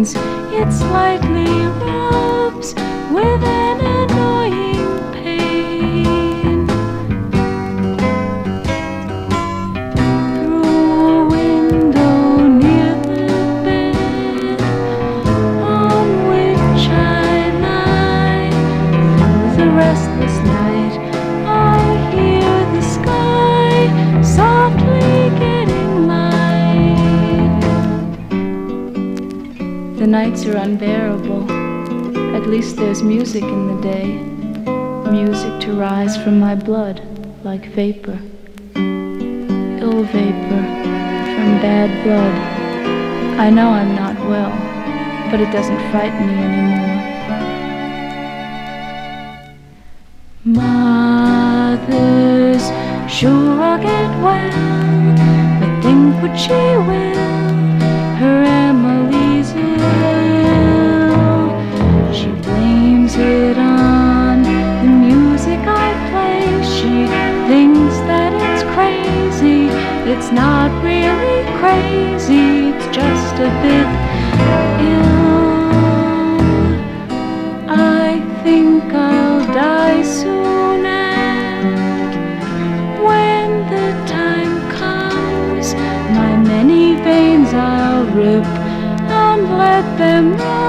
veins. It slightly rubs with an annoying pain. Through a window near the bed on which I lie, the restless night, I hear the sky softly getting light. The nights are unbearable. At least there's music in the day, music to rise from my blood like vapor, ill vapor from bad blood. I know I'm not well, but it doesn't frighten me anymore. Mothers, sure I'll get well, but think what she will, her Emily's ill. She blames it on the music I play. She thinks that it's crazy. It's not really crazy, it's just a bit ill. I think I'll die soon, and when the time comes, my many veins I'll rip and let them run.